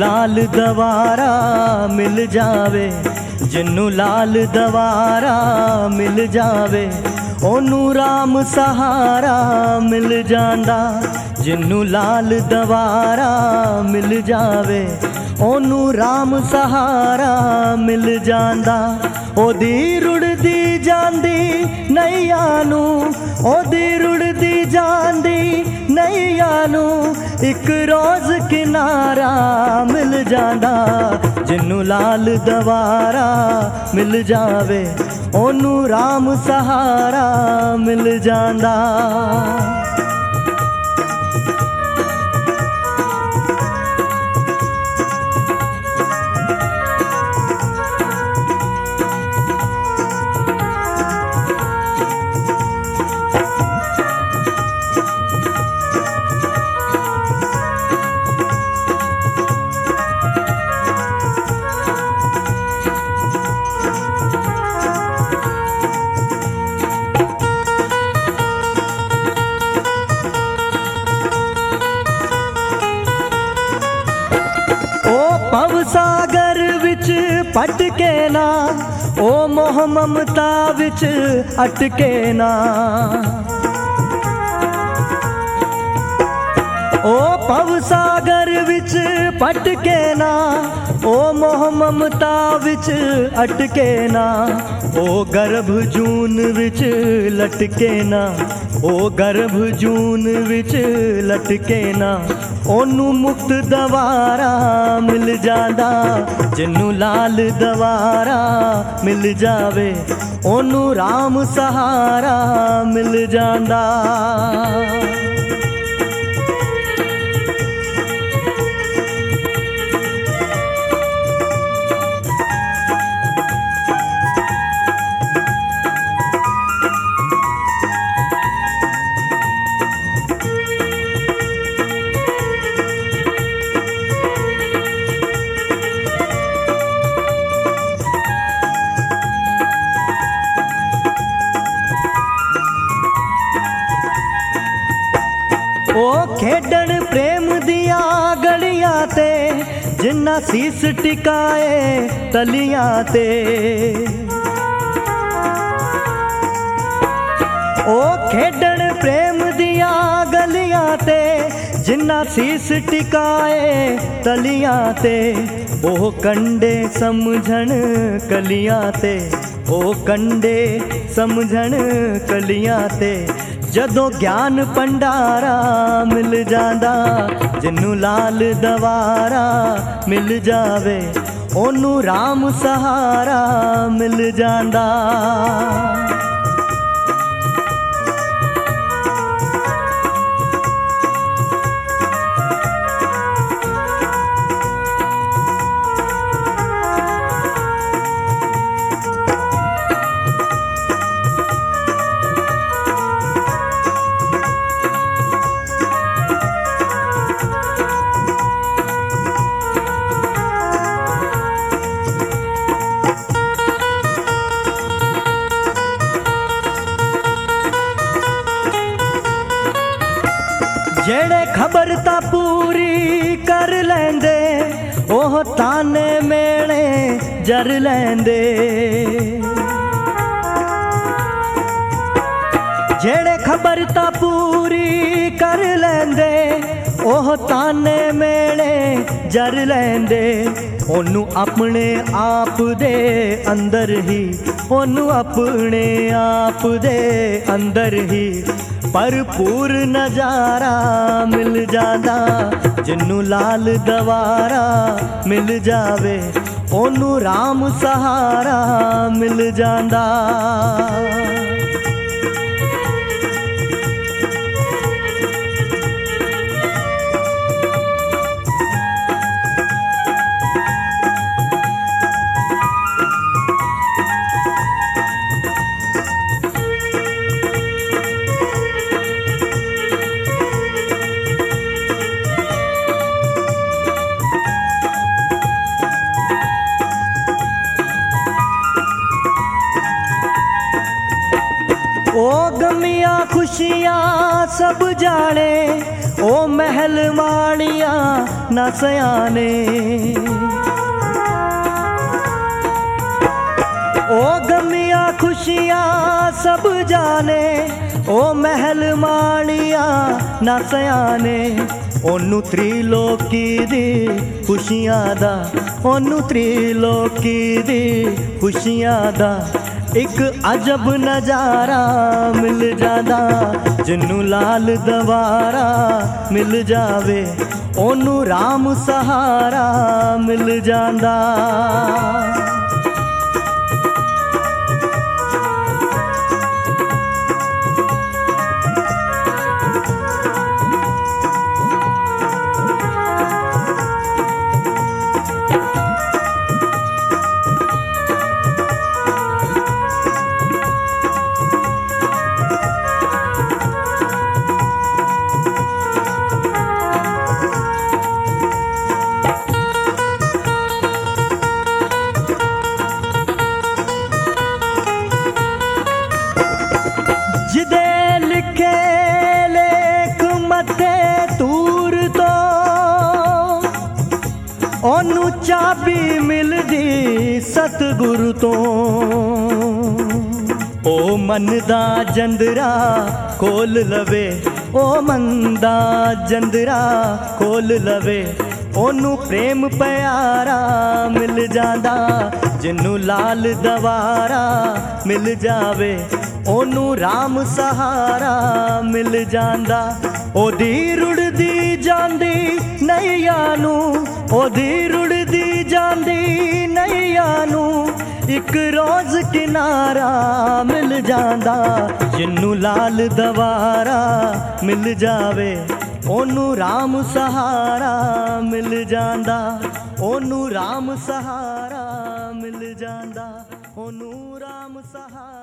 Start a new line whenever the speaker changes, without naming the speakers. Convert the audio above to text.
लाल दवारा मिल जावे, जिन्नू लाल दवारा मिल जावे, ओनू राम सहारा मिल जांदा। जिन्नू लाल दवारा मिल जावे, ओनू राम सहारा मिल जांदा। ओदी रुड़दी जांदी नैया नू, ओदी रुड़दी जांदी नैया नू, एक रोज किनारा मिल जांदा। जिन्नू लाल दवारा मिल जावे, ओनू राम सहारा मिल जांदा। भव सागर विच पटके ना, ओ मोह ममता विच अटके ना। ओ भव सागर विच पटके ना, ओ मोह ममता विच अटके ना। ओ गर्भ जून विच लटके ना, ओ गर्भ जून विच लटके ना। ओनू मुक्त दवारा मिल जांदा, जिन्नू लाल दवारा मिल जावे, ओनू राम सहारा मिल जांदा। ओ खेडन प्रेम दिया गलियां ते, जिन्ना सीस टिकाए तलियां ते। ओ खेडन प्रेम दिया गलियां ते, जिन्ना सीस टिकाए तलियां ते। ओ कंडे समझण कलियां ते, ओ कंडे समझण कलियां ते। जदों ज्ञान भंडारा मिल जांदा, जिन्नू लाल दवारा मिल जावे, ओनू राम सहारा मिल जांदा। जेड़े खबर ता पूरी कर लेंदे, ओह ताने मेले जर लेंदे। जेड़े खबर ता पूरी कर लेंदे, ओह ताने मेले जर लेंदे। ओनू अपने आप दे अंदर ही, ओनू अपने आप दे अंदर ही भरपूर नजारा मिल जांदा। जिन्नू लाल दवारा मिल जावे, ओनू राम सहारा मिल जांदा। ओ गमियां खुशियां सब जाने ओ महल माड़िया ना सयाने ओ गमिया खुशियां सब जाने ओ महल माड़िया ना सयाने ओनू त्रिलोकी दी खुशियां दा ओनू त्रिलोकी दी खुशियां दा एक अजब नजारा मिल जादा जिन्नू लाल दवारा मिल जावे ओनू राम सहारा मिल जादा। जिदे लिखे लेख मथे तूर तो ओनू चाबी मिलदी सतगुरु तो ओ मन दा जंदरा खोल लवे ओ मन दा जंदरा खोल लवे ओनू प्रेम प्यारा मिल जादा जिन्नू लाल दवारा मिल जावे ओनू राम सहारा मिल जांदा। ओदी रुड़दी जांदी नैया नू ओदी रुड़दी जांदी नैया नू एक रोज किनारा मिल जांदा जिन्नू लाल दवारा मिल जावे ओनू राम सहारा मिल जांदा ओनू राम सहारा मिल जांदा ओनू राम सहारा